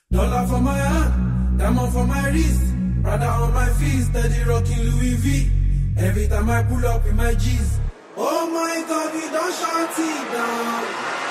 Dollar for my hand, diamond for my wrist, Prada on my feet, steady rocking Louis V. Every time I pull up with my G's. Oh my God, we don't shut it down.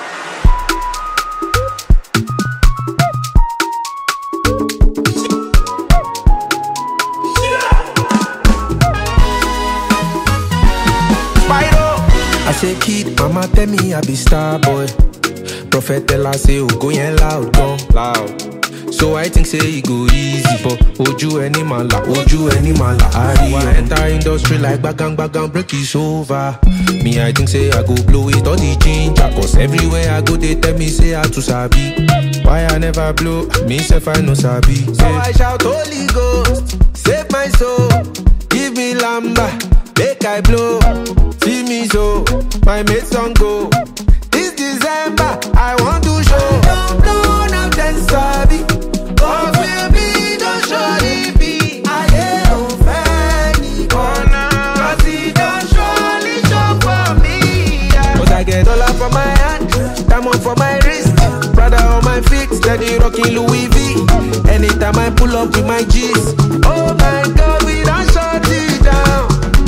I say kid, mama tell me I be star boy. Prophet tell her say, oh go yen loud, gone loud. So I think say it go easy, but Oju any mala, I enter industry like bagang, break is over. Me I think say I go blow it all the ginger, cause everywhere I go they tell me say I too sabi. Why I never blow, me self I no sabi. So I shout Holy Ghost, save my soul, give me lamba, make I blow. See me so, my mates don't go. This December, I want to show. Don't blow, now then sabi. Oh baby, don't show it be. I ain't fanny corner. Cause he don't surely show for me. Yeah. Cause I get dollar for my hand, diamond for my wrist, Prada on my feet, steady rocking Louis V. Anytime I pull up with my G's. Oh my God, we don't shut it down.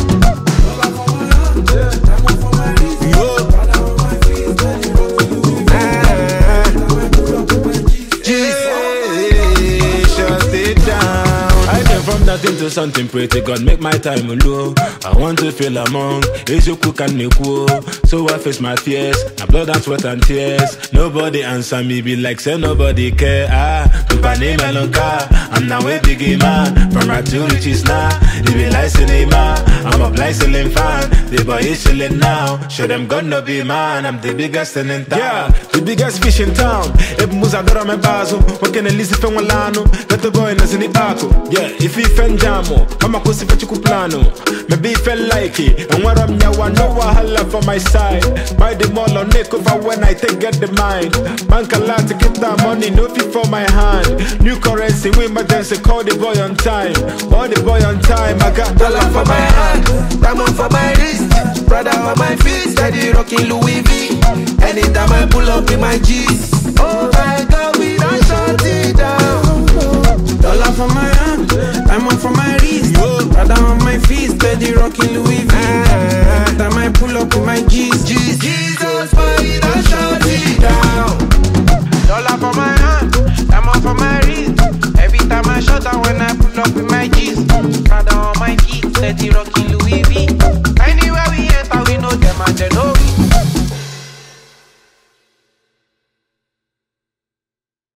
Into something pretty, God make my time low. I want to feel among Ejoku can make woe. So I face my fears, my blood and sweat and tears. Nobody answer me, be like say nobody care. Tupane melonka, I'm now a biggie man. From right to riches now, they be like cinema. I'm a blind selling fan, the boy is chilling now. Show them gonna be man, I'm the biggest in town. Yeah, the biggest fish in town. Ebuza dora me bazo, working at least if I'm alano. Let the boy in the bako. Yeah, if he Jamo, I'm a pussy for plano. Maybe felt like it, and what I'm now, I know I holla for my side. Buy the mall on Nick over when I take get the mind. Bank a lot to get that money, no fee for my hand. New currency, we emergency, call the boy on time. Call the boy on time, I got dollar for my hand, diamond for my wrist, Prada on my feet, steady rocking Louis V. Anytime I pull up with my G's. Oh my God, we don't shut it down. Dollar for my hand, diamond for my wrist, Prada on my feet, steady rocking Louis V. Every time I pull up with my G's.